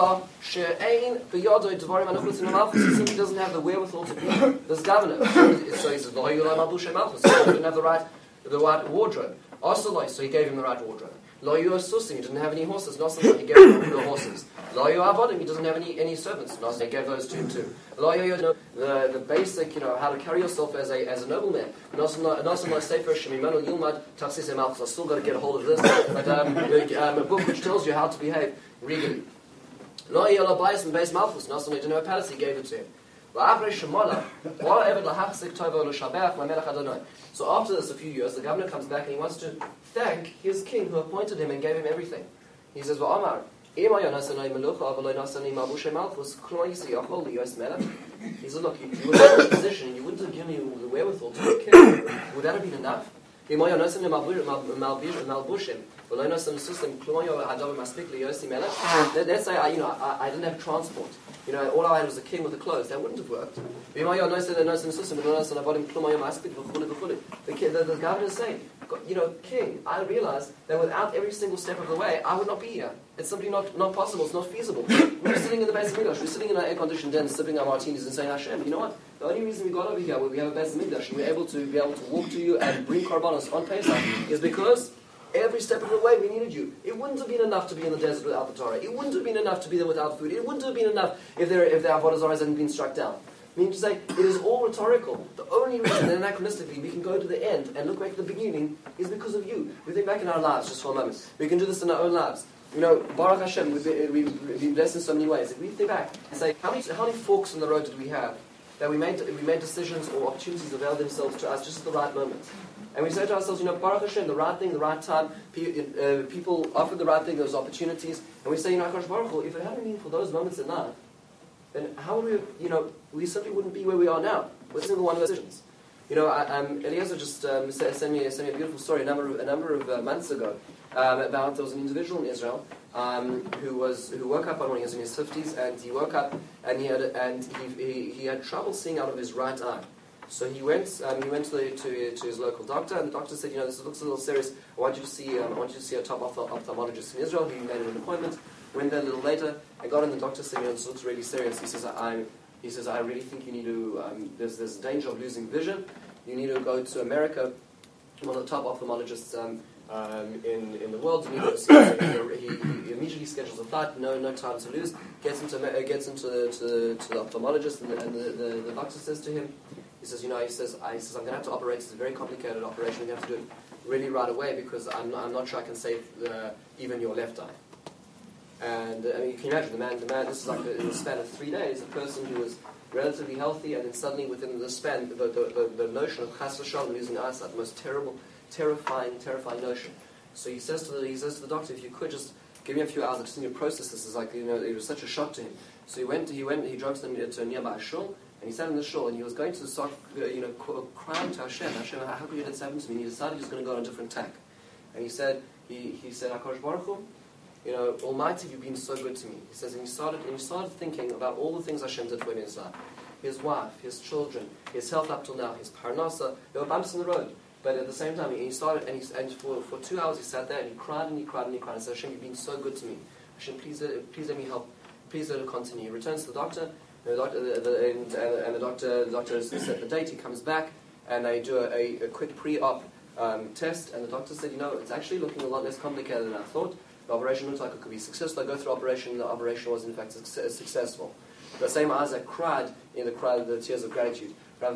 simply doesn't have the wherewithal to be this governor. So he says, he doesn't have the right wardrobe. Asalai, so he gave him the right wardrobe. Lo yu susim, he didn't have any horses. Nasalai, he gave him the horses. Lo yu avodim, he doesn't have any servants. Nasalai, he gave those to him too. Lo yu, the basic, how to carry yourself as a nobleman. Nasalai, sefer shemimanu yilmad taksis emalchus. I still got to get a hold of this, but a book which tells you how to behave regally. Lo yu labayis and base malchus. Nasalai, didn't have a palace, he gave it to him. So after this, a few years, the governor comes back and he wants to thank his king who appointed him and gave him everything. He says, he says, look, you were in a position and you wouldn't have given me the wherewithal to be king. Would that have been enough? I let's say I didn't have transport. All I had was a king with the clothes. That wouldn't have worked. The governor is saying, king, I realize that without every single step of the way, I would not be here. It's simply not possible. It's not feasible. We're sitting in the Beis Hamikdash. We're sitting in our air-conditioned den, sipping our martinis and saying, Hashem, you know what? The only reason we got over here, where we have a Beis Hamikdash, and we're able to walk to you and bring korbanos on Pesach, is because every step of the way we needed you. It wouldn't have been enough to be in the desert without the Torah. It wouldn't have been enough to be there without food. It wouldn't have been enough if the Avodah Zarah hadn't been struck down. Meaning to say, it is all rhetorical. The only reason that anachronistically we can go to the end and look back at the beginning is because of you. We think back in our lives just for a moment. We can do this in our own lives. Baruch Hashem, we've been blessed in so many ways. If we think back and say, how many forks in the road did we have that we made decisions or opportunities avail themselves to us just at the right moment? And we say to ourselves, Baruch Hashem, the right thing, the right time, people offered the right thing, those opportunities, and we say, HaKadosh Baruch Hu, if it hadn't been for those moments in life, then how would we, we simply wouldn't be where we are now with single one of those decisions. Eliezer just sent me a beautiful story a number of months ago about there was an individual in Israel who woke up one morning. He was in his 50s, and he woke up and he had trouble seeing out of his right eye. So he went to his local doctor, and the doctor said, this looks a little serious. I want you to see a top ophthalmologist in Israel. He made an appointment. Went there a little later. I got in. The doctor said, this looks really serious. He says, I really think you need to. There's a danger of losing vision. You need to go to America. One of the top ophthalmologists in the world. He immediately schedules a flight. No time to lose. Gets into the ophthalmologist, and the doctor says to him, he says, I'm going to have to operate. It's a very complicated operation. We have to do it really right away because I'm not sure I can save even your left eye. And you can imagine the man. This is like in the span of 3 days, a person who was relatively healthy, and then suddenly within the span, the notion of chas v'shalom, losing eyesight, the most terrifying notion. So he says to the doctor, if you could just give me a few hours, I just need to process this. It's like it was such a shock to him. So he drove to a nearby shul. And he sat in the shul, and he was going to start, crying to Hashem, how could you let this happen to me? And he decided he was going to go on a different tack. And he said, HaKadosh Baruch Hu, Almighty, you've been so good to me. He says, and he started thinking about all the things Hashem did for him in his life. His wife, his children, his health up till now, his parnassa. There were bumps in the road. But at the same time, he started, and for 2 hours he sat there, and he cried, and he cried, and he cried, and said, Hashem, you've been so good to me. Hashem, please let me help. Please let it continue. He returns to the doctor, and the doctor has set the date. He comes back, and they do a quick pre-op test, and the doctor said, it's actually looking a lot less complicated than I thought. The operation looked like it could be successful. I go through operation. The operation was in fact successful. The same Isaac cried the tears of gratitude.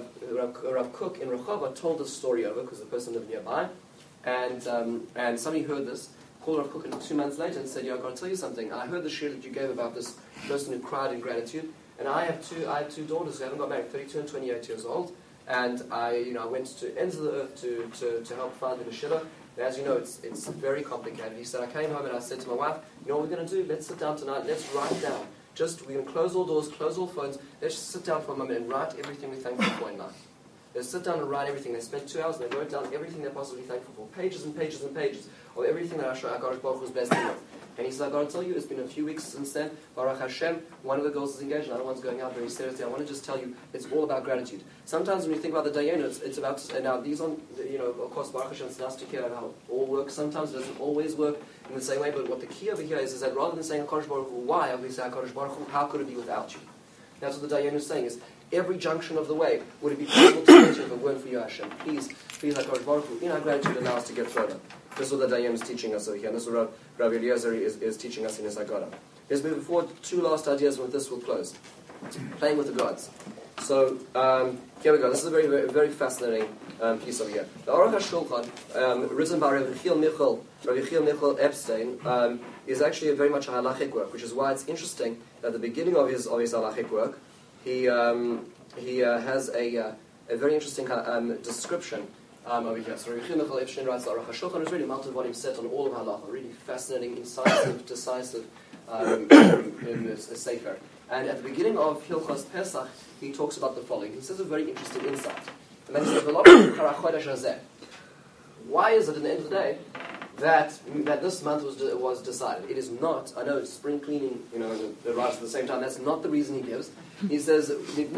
Rav Kook in Rehovot told this story over because the person lived nearby, and somebody heard this. Called Rav Kook 2 months later and said, I've got to tell you something. I heard the shir that you gave about this person who cried in gratitude. And I have two daughters who haven't got married, 32 and 28 years old. And I went to ends of the earth to help find the shidduch. And as you know, it's very complicated. He said, I came home and I said to my wife, you know what we're going to do? Let's sit down tonight. Let's write down. We're going to close all doors, close all phones. Let's just sit down for a moment and write everything we're thankful for in life. Let's sit down and write everything. They spent 2 hours and they wrote down everything they're possibly thankful for. Pages and pages and pages of everything that HaKadosh Baruch Hu was blessed with. And he said, I've got to tell you, it's been a few weeks since then. Baruch Hashem, one of the girls is engaged, and the other one's going out very seriously. I want to just tell you, it's all about gratitude. Sometimes when you think about the Dayenu, it's about, and now these on, of course, Baruch Hashem, it's nice to hear how it all works. Sometimes it doesn't always work in the same way, but what the key over here is that rather than saying HaKadosh Baruch Hu, why, we say HaKadosh Baruch Hu, how could it be without you? That's what the Dayenu is saying, is every junction of the way would it be possible to get you if it weren't for you, Hashem. Please please HaKadosh Baruch Hu, in our gratitude, allow us to get further. This is what the Dayim is teaching us over here, and this is what Rabbi Eliezer is teaching us in his Haggadah. Let's move forward. Two last ideas, and with this we'll close. Playing with the gods. So, here we go. This is a very, very, very fascinating piece over here. The Aruch HaShulchan, written by Rabbi Yechiel Michal Epstein, is actually very much a halachic work, which is why it's interesting at the beginning of his halachic work, he has a very interesting description over here. So Rabbi Yechiel Michal Epstein writes the Aruch HaShulchan is really a multi-volume set on all of halacha, really fascinating, incisive, decisive in this sefer. And at the beginning of Hilchos Pesach, he talks about the following. He says a very interesting insight. And then he says, why is it, at the end of the day, that this month was decided? It is not, I know it's spring cleaning, the rice at the same time, that's not the reason he gives. He says, he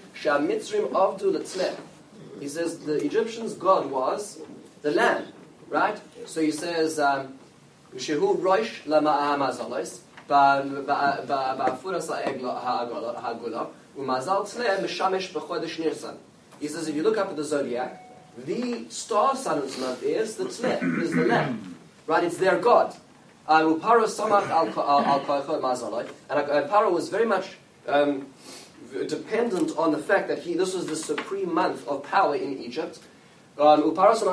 says the Egyptians' god was the land, right? So he says, Shehu Rosh Lama'amazalos, he says, if you look up at the zodiac, the star sign of this month is the Tzleh, is the lamb. Right, it's their god. And Paro was very much dependent on the fact that this was the supreme month of power in Egypt. Even though in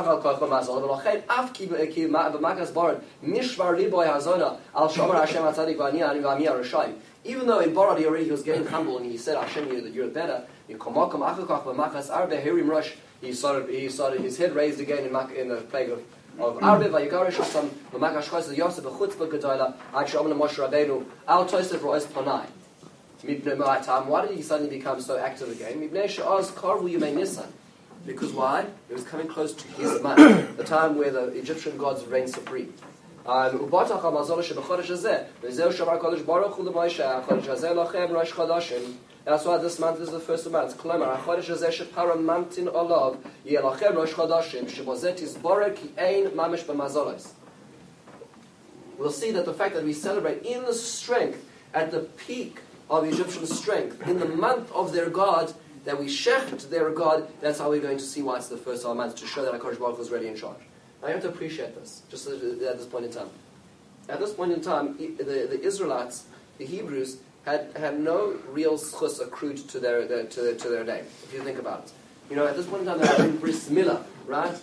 Barad he was getting humble and he said, Hashem, you're better. He started his head raised again in the plague of Arbe, Vayigarish, some Makash Chos, Yosef, Chutzpah Gedola, Akshamon Moshe Rabbeinu, Al Tosef Roes Panai. Why did he suddenly become so active again? Because why? It was coming close to his month, the time where the Egyptian gods reigned supreme. That's why this month is the first of months. We'll see that the fact that we celebrate in the strength, at the peak of Egyptian strength, in the month of their god, that we shecht their God, that's how we're going to see why it's the first of our month, to show that HaKadosh Baruch Hu is really in charge. Now you have to appreciate this, just at this point in time. At this point in time, the Israelites, the Hebrews, had no real schus accrued to their name, if you think about it. At this point in time, they were doing bris milah, right?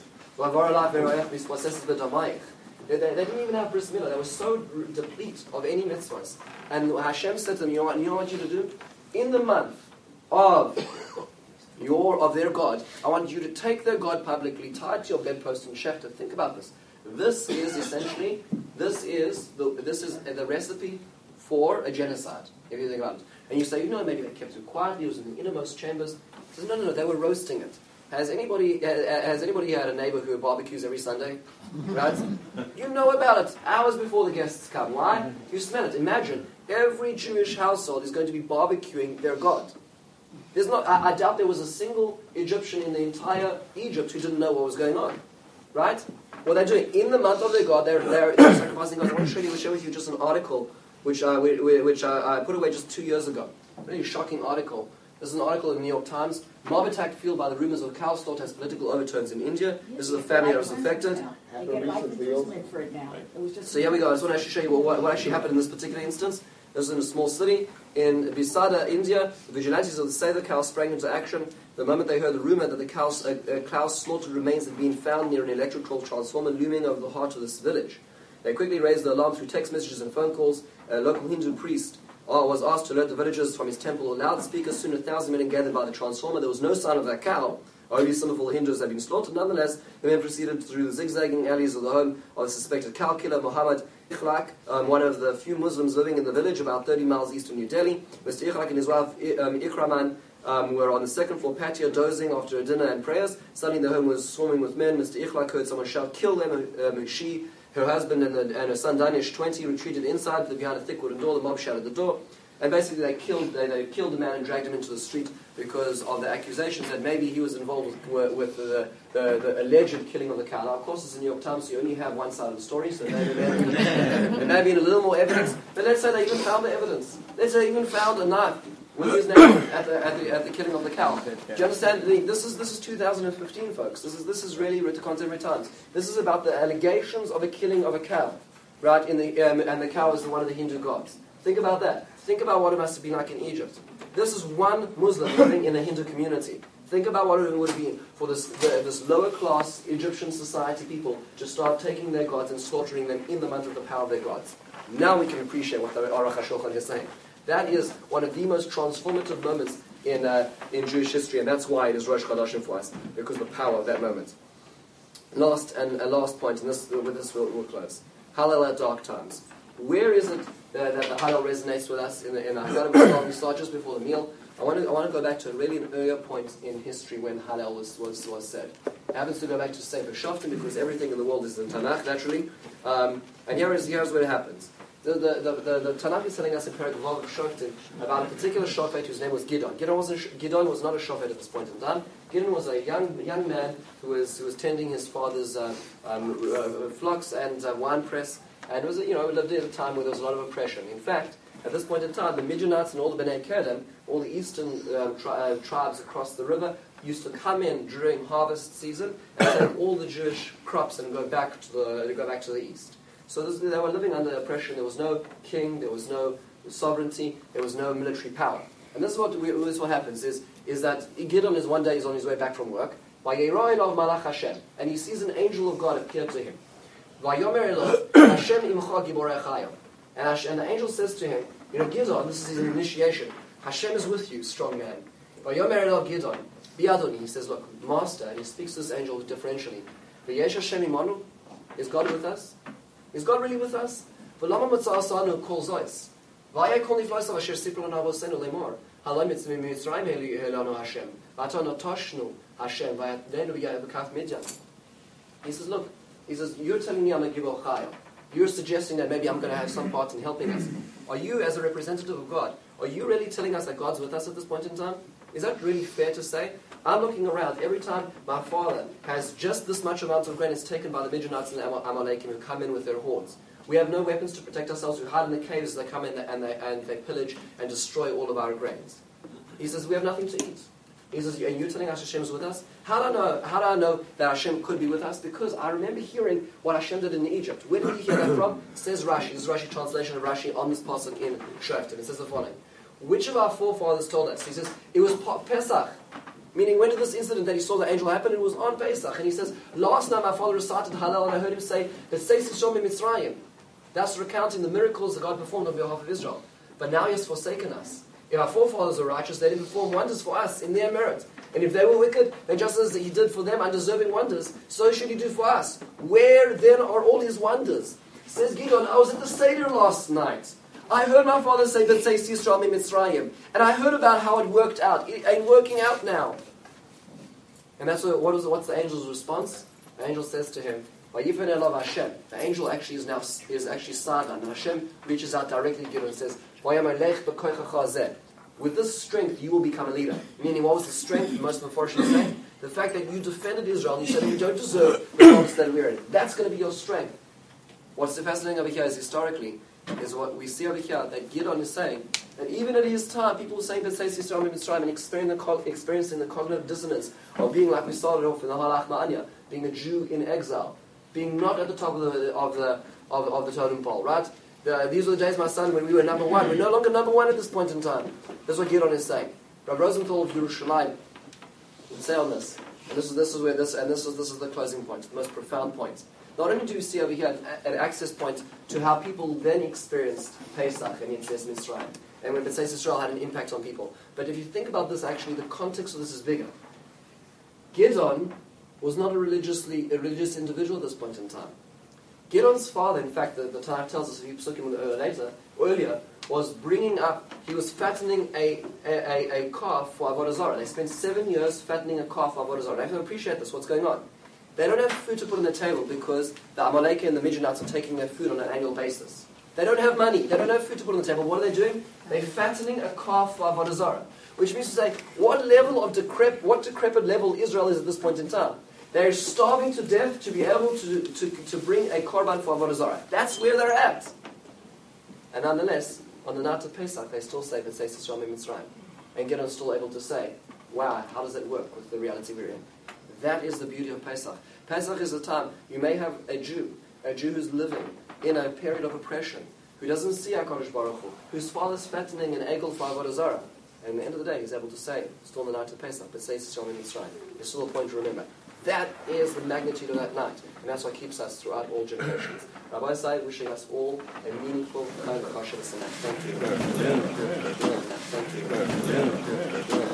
They didn't even have bris milah. They were so depleted of any mitzvahs. And Hashem said to them, you know what I want you to do? In the month of their God, I want you to take their God publicly, tie it to your bedpost and shechter. Think about this. This is essentially the recipe for a genocide, if you think about it. And you say, maybe they kept it quietly, it was in the innermost chambers. He says, no, they were roasting it. Has anybody had a neighbor who barbecues every Sunday? Right? You know about it hours before the guests come. Why? You smell it. Imagine, every Jewish household is going to be barbecuing their God. I doubt there was a single Egyptian in the entire Egypt who didn't know what was going on. Right? What they're doing, in the month of their God, they're sacrificing God. I want to share with you just an article which I put away just 2 years ago. A really shocking article. This is an article in the New York Times. Mob attack fueled by the rumors of cow slaughter has political overtones in India. This is a family that was affected. I get life imprisonment for it now. So here we go. I just want to actually show you what actually happened in this particular instance. This was in a small city in Bisada, India. The vigilantes of the Seder cow sprang into action the moment they heard the rumor that the cow's slaughtered remains had been found near an electrical transformer looming over the heart of this village. They quickly raised the alarm through text messages and phone calls. A local Hindu priest was asked to alert the villagers from his temple or loudspeakers. Soon 1,000 men gathered by the transformer. There was no sign of that cow. Only some of all the Hindus had been slaughtered. Nonetheless, the men proceeded through the zigzagging alleys of the home of the suspected cow killer, Muhammad Ikhlaq, one of the few Muslims living in the village about 30 miles east of New Delhi. Mr. Ikhlaq and his wife Ikraman were on the second floor patio dozing after a dinner and prayers. Suddenly the home was swarming with men. Mr. Ikhlaq heard someone shout, "Kill them!" She, her husband, and her son Danish, 20, retreated inside behind a thick wooden door. The mob shouted at the door. And basically they killed the man and dragged him into the street because of the accusations that maybe he was involved with the alleged killing of the cow. Now, of course, it's the New York Times, so you only have one side of the story, so there may be a little more evidence. But let's say they even found the evidence. Let's say they even found a knife with his name at the killing of the cow. Do you understand? This is 2015, folks. This is really contemporary times. This is about the allegations of a killing of a cow, right? And the cow is one of the Hindu gods. Think about that. Think about what it must have been like in Egypt. This is one Muslim living in a Hindu community. Think about what it would have been for this lower class Egyptian society people to start taking their gods and slaughtering them in the month of the power of their gods. Now we can appreciate what the Aruch HaShulchan is saying. That is one of the most transformative moments in Jewish history, and that's why it is Rosh Chodeshim for us, because of the power of that moment. Last point, and with this we'll close. Hallel at dark times. Where is it that the Hallel resonates with us in the Haggadah? We start just before the meal. I want to go back to really an earlier point in history when Hallel was said. It happens to go back to Sefer Shoftim because everything in the world is in Tanakh, naturally. And here's what happens. The Tanakh is telling us in Perek Vav of Shoftim about a particular Shofet whose name was Gidon. Gidon was not a Shofet at this point in time. Gidon was a young man who was tending his father's flocks and wine press, and lived at a time where there was a lot of oppression. In fact, at this point in time, the Midianites and all the Bnei Kedem, all the eastern tribes across the river, used to come in during harvest season and take all the Jewish crops and go back to the east. So they were living under oppression. There was no king, there was no sovereignty, there was no military power. And this is what happens, is that Gideon is one day he's on his way back from work, and he sees an angel of God appear to him. And the angel says to him, Gideon, this is his initiation, Hashem is with you, strong man. He says, look, master, and he speaks to this angel differentially. Is God with us? Is God really with us? He says, look, you're telling me I'm a Gibor Chayil. You're suggesting that maybe I'm going to have some part in helping us. Are you, as a representative of God, are you really telling us that God's with us at this point in time? Is that really fair to say? I'm looking around. Every time my father has just this much amount of grain, it's taken by the Midianites and the Amalekim who come in with their horns. We have no weapons to protect ourselves. We hide in the caves. They come in and they pillage and destroy all of our grains. He says, we have nothing to eat. He says, and you're telling us Hashem's with us? How do I know that Hashem could be with us? Because I remember hearing what Hashem did in Egypt. Where did he hear that from? Says Rashi. This is Rashi translation of Rashi on this pasuk in Shoftim. It says the following. Which of our forefathers told us? He says, it was Pesach. Meaning, when did this incident that he saw the angel happen? It was on Pesach. And he says, last night my father recited Hallel and I heard him say, Mitzrayim. That's recounting the miracles that God performed on behalf of Israel. But now he has forsaken us. If our forefathers were righteous, they didn't perform wonders for us in their merit. And if they were wicked, then just as he did for them undeserving wonders, so should he do for us. Where then are all his wonders? Says Gideon, I was at the Seder last night. I heard my father say, B'tzeis Yisrael Mitzrayim. And I heard about how it worked out. It ain't working out now. And that's what's the angel's response? The angel says to him, Vayifen elav Hashem. The angel actually is actually Sardan. And Hashem reaches out directly to Gideon and says, with this strength you will become a leader. Meaning, what was the strength? Most unfortunately say, the fact that you defended Israel and you said you don't deserve the promise that we're in. That's going to be your strength. What's fascinating over here is historically, is what we see over here, that Gideon is saying, that even at his time, people were saying B'tzeis Yisrael Mitzrayim and experiencing the cognitive dissonance of being, like we started off in the Halach Ma'anya, being a Jew in exile, being not at the top of the totem pole, right? These were the days, my son, when we were number one. We're no longer number one at this point in time. That's what Gideon is saying. Rabbi Rosenthal of Yerushalayim would say on this, and this is the closing point, the most profound point. Not only do we see over here an access point to how people then experienced Pesach and Yetzias Mitzrayim, and when B'tzeis Yisrael had an impact on people, but if you think about this, actually, the context of this is bigger. Gideon was not a religious individual at this point in time. Gideon's father, in fact, the Tanakh tells us, if you took him earlier, was he was fattening a calf for Avodah Zarah. They spent 7 years fattening a calf for Avodah Zarah. Now, you have to appreciate this, what's going on. They don't have food to put on the table because the Amalek and the Midianites are taking their food on an annual basis. They don't have money. They don't have food to put on the table. What are they doing? They're fattening a calf for Avodah Zarah. Which means to say, what decrepit level Israel is at this point in time. They're starving to death to be able to bring a korban for Avodah Zarah. That's where they're at. And nonetheless, on the night of Pesach, they still say B'tzeis Yisrael Mitzrayim. and Gideon is still able to say, wow, how does that work with the reality we're in? That is the beauty of Pesach. Pesach is a time, you may have a Jew who's living in a period of oppression, who doesn't see HaKadosh Baruch Hu, whose father's fattening an egel for Avodah Zarah. And at the end of the day, he's able to say, still in the night of Pesach, but says Yisrael in Mitzrayim. There's still a point to remember. That is the magnitude of that night, and that's what keeps us throughout all generations. Rabbi Said wishing us all a meaningful kind of Hashem Thank you. Thank you.